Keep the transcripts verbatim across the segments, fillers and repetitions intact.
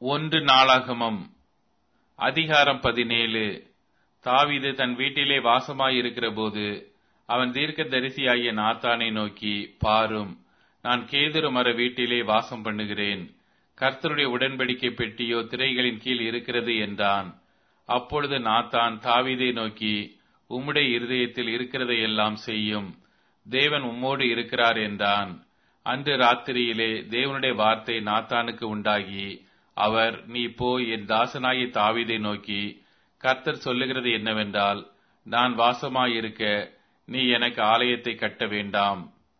ஒன்று நாளாகமம் அதிகாரம் பதினேழு. தாவீது தன் வீட்டிலே வாசமாயிருக்கிற போது அவன் தீர்க்கதரிசியாகிய நாத்தானை நோக்கி, பாரும், நான் கேதுரு மர வீட்டிலே வாசம் பண்ணுகிறேன். கர்த்தருடைய உடன்படிக்கை பெட்டியோ திரைகளின் கீழ் இருக்கிறது என்றான். அப்பொழுது நாத்தான் தாவீதை நோக்கி, உம்முடைய இருதயத்தில் இருக்கிறதையெல்லாம் செய்யும், தேவன் உம்மோடு இருக்கிறார் என்றான். அன்று ராத்திரியிலே தேவனுடைய வார்த்தை நாத்தானுக்கு உண்டாகி, அவர், நீ போய் என் தாசனாகிய தாவீதை நோக்கி, கர்த்தர் சொல்லுகிறது என்னவென்றால், நான் வாசமாயிருக்க நீ எனக்கு ஆலயத்தை கட்ட வேண்டாம்.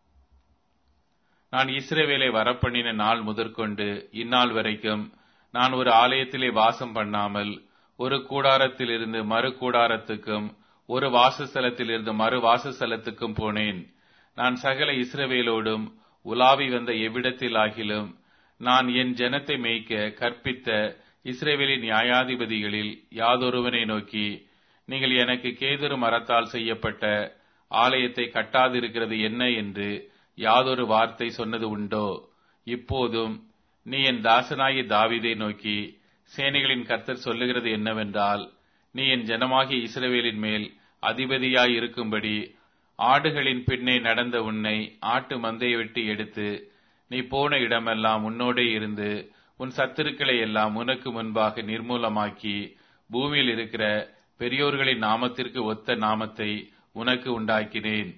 நான் இஸ்ரவேலை வரப்பண்ணின நாள் முதற்கொண்டு இந்நாள் வரைக்கும் நான் ஒரு ஆலயத்திலே வாசம் பண்ணாமல், ஒரு கூடாரத்திலிருந்து மறு கூடாரத்துக்கும் ஒரு வாசஸ்தலத்திலிருந்து மறு வாசஸ்தலத்துக்கும் போனேன். நான் சகல இஸ்ரவேலோடும் உலாவி வந்த எவ்விடத்திலாகிலும் நான் என் ஜனத்தை மேய்க்க கற்பித்த இஸ்ரவேலின் நியாயாதிபதிகளில் யாதொருவனை நோக்கி, நீங்கள் எனக்கு கேதுரு மரத்தால் செய்யப்பட்ட ஆலயத்தை கட்டாதிருக்கிறது என்ன என்று யாதொரு வார்த்தை சொன்னது உண்டோ? இப்போதும் நீ என் தாசனாகிய தாவீதை நோக்கி, சேனைகளின் கர்த்தர் சொல்லுகிறது என்னவென்றால், நீ என் ஜனமாகிய இஸ்ரவேலின் மேல் அதிபதியாய் இருக்கும்படி ஆடுகளின் பின்னே நடந்த உன்னை ஆட்டு மந்தையை விட்டு எடுத்து நீ போன இடமெல்லாம் உன்னோடே இருந்து உன் சத்துருக்களை எல்லாம் உனக்கு முன்பாக நிர்மூலமாக்கி பூமியில் இருக்கிற பெரியோர்களின் நாமத்திற்கு ஒத்த நாமத்தை உனக்கு உண்டாக்கினேன்.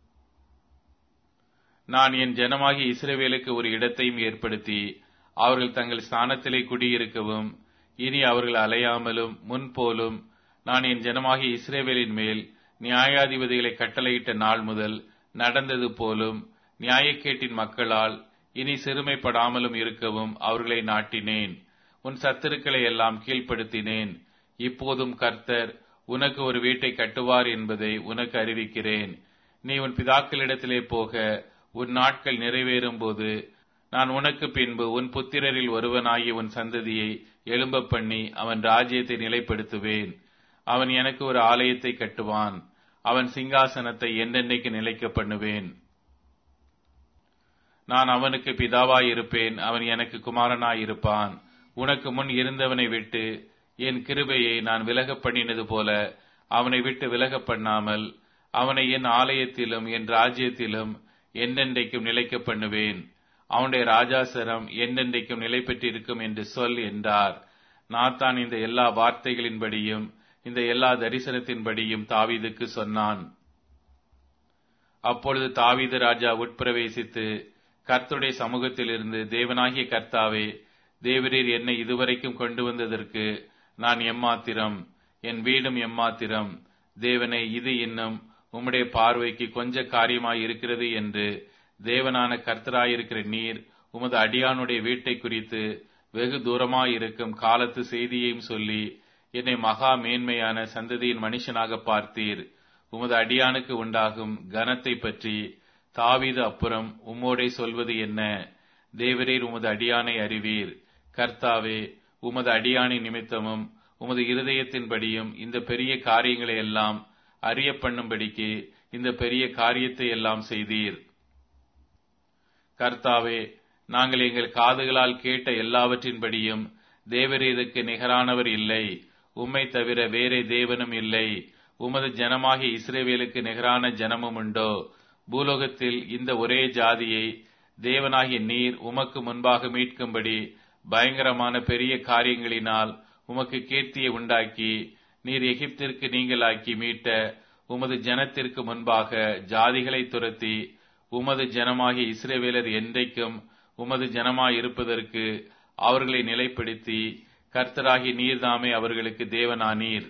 நான் என் ஜனமாகிய இஸ்ரவேலுக்கு ஒரு இடத்தையும் ஏற்படுத்தி அவர்கள் தங்கள் ஸ்தானத்திலே குடியிருக்கவும், இனி அவர்கள் அலையாமலும் முன்போலும் நான் என் ஜனமாகிய இஸ்ரவேலின் மேல் நியாயாதிபதிகளை கட்டளையிட்ட நாள் முதல் நடந்தது போலும் நியாயக்கேட்டின் மக்களால் இனி சிறுமைப்படாமலும் இருக்கவும் அவர்களை நாட்டினேன். உன் சத்துருக்களை எல்லாம் கீழ்ப்படுத்தினேன். இப்போதும் கர்த்தர் உனக்கு ஒரு வீட்டை கட்டுவார் என்பதை உனக்கு அறிவிக்கிறேன். நீ உன் பிதாக்களிடத்திலே போக உன் நாட்கள் நிறைவேறும் போது நான் உனக்கு பின்பு உன் புத்திரரில் ஒருவனாகிய உன் சந்ததியை எழும்ப பண்ணி அவன் ராஜ்யத்தை நிலைப்படுத்துவேன். அவன் எனக்கு ஒரு ஆலயத்தை கட்டுவான். அவன் சிங்காசனத்தை என்றென்றைக்கு நிலைக்க பண்ணுவேன். நான் அவனுக்கு பிதாவாயிருப்பேன், அவன் எனக்கு குமாரனாயிருப்பான். உனக்கு முன் இருந்தவனை விட்டு என் கிருபையை நான் விலக பண்ணினது போல அவனை விட்டு விலக பண்ணாமல் அவனை என் ஆலயத்திலும் என் ராஜ்யத்திலும் என்றென்றைக்கும் நிலைக்க பண்ணுவேன். அவனுடைய ராஜாசரம் என்றென்றைக்கும் நிலை பெற்றிருக்கும் என்று சொல் என்றார். நாத்தான் இந்த எல்லா வார்த்தைகளின்படியும் இந்த எல்லா தரிசனத்தின்படியும் தாவீதுக்கு சொன்னான். அப்பொழுது தாவீது ராஜா உட்பிரவேசித்து கர்த்தருடைய சமூகத்திலிருந்து, தேவனாகிய கர்த்தாவே, தேவரீர் என்னை இதுவரைக்கும் கொண்டு வந்ததற்கு நான் எம்மாத்திரம், என் வீடும் எம்மாத்திரம். தேவனை, இது இன்னும் உம்முடைய பார்வைக்கு கொஞ்ச காரியமாய் இருக்கிறது என்று தேவனான கர்த்தராயிருக்கிற நீர் உமது அடியானுடைய வீட்டை குறித்து வெகு தூரமாயிருக்கும் காலத்து செய்தியையும் சொல்லி என்னை மகா மேன்மையான சந்ததியின் மனுஷனாக பார்த்தீர். உமது அடியானுக்கு உண்டாகும் கனத்தை பற்றி தாவீது அப்புறம் உம்மோடே சொல்வது என்ன? தேவரீர் உமது அடியானை அறிவீர். கர்த்தாவே, உமது அடியானை நிமித்தமும் உமது இருதயத்தின்படியும் இந்த பெரிய காரியங்களை எல்லாம் அறிய பண்ணும்படிக்கு இந்த பெரிய காரியத்தை எல்லாம் செய்தீர். கர்த்தாவே, நாங்கள் எங்கள் காதுகளால் கேட்ட எல்லாவற்றின்படியும் தேவரீருக்கு நிகரானவர் இல்லை. உம்மை தவிர வேறே தேவனும் இல்லை. உமது ஜனமாகிய இஸ்ரவேலுக்கு நிகரான ஜனமும் உண்டோ? பூலோகத்தில் இந்த ஒரே ஜாதியை தேவனாகிய நீர் உமக்கு முன்பாக மீட்கும்படி பயங்கரமான பெரிய காரியங்களினால் உமக்கு கீர்த்தியை உண்டாக்கி நீர் எகிப்திற்கு நீங்களாக்கி மீட்ட உமது ஜனத்திற்கு முன்பாக ஜாதிகளை துரத்தி உமது ஜனமாகிய இஸ்ரவேலர் என்றைக்கும் உமது ஜனமாய் இருப்பதற்கு அவர்களை நிலைப்படுத்தி கர்த்தராகி நீர்தாமே அவர்களுக்கு தேவனானீர்.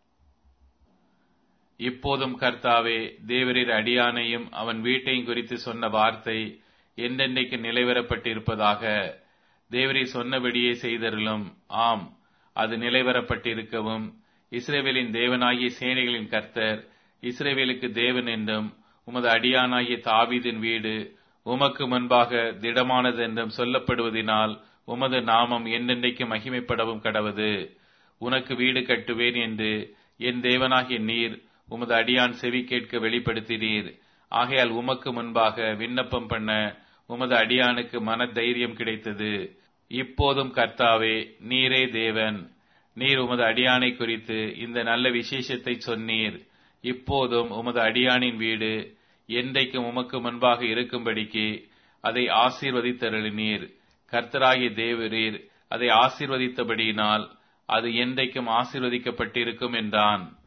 இப்போதும் கர்த்தாவே, தேவரீர் அடியானையும் அவன் வீட்டையும் குறித்து சொன்ன வார்த்தை என்றென்றைக்கு நிலைவரப்பட்டிருப்பதாக. தேவரீர் சொன்னபடியே செய்தருளும். ஆம், அது நிலைவரப்பட்டிருக்கவும் இஸ்ரவேலின் தேவனாகிய சேனைகளின் கர்த்தர் இஸ்ரவேலுக்கு தேவன் என்றும் உமது அடியானாகிய தாவீதின் வீடு உமக்கு முன்பாக திடமானதென்றும் சொல்லப்படுவதினால் உமது நாமம் என்றென்றைக்கு மகிமைப்படவும் கடவது. உனக்கு வீடு கட்டுவேன் என்று என் தேவனாகிய நீர் உமது அடியான் செவி கேட்க வெளிப்படுத்தினீர். ஆகையால் உமக்கு முன்பாக விண்ணப்பம் பண்ண உமது அடியானுக்கு மன தைரியம் கிடைத்தது. இப்போதும் கர்த்தாவே, நீரே தேவன். நீர் உமது அடியானை குறித்து இந்த நல்ல விசேஷத்தை சொன்னீர். இப்போதும் உமது அடியானின் வீடு என்றைக்கும் உமக்கு முன்பாக இருக்கும்படிக்கு அதை ஆசீர்வதித்தருளினீர். கர்த்தராகிய தேவரீர் அதை ஆசீர்வதித்தபடியினால் அது என்றைக்கும் ஆசீர்வதிக்கப்பட்டிருக்கும் என்றான்.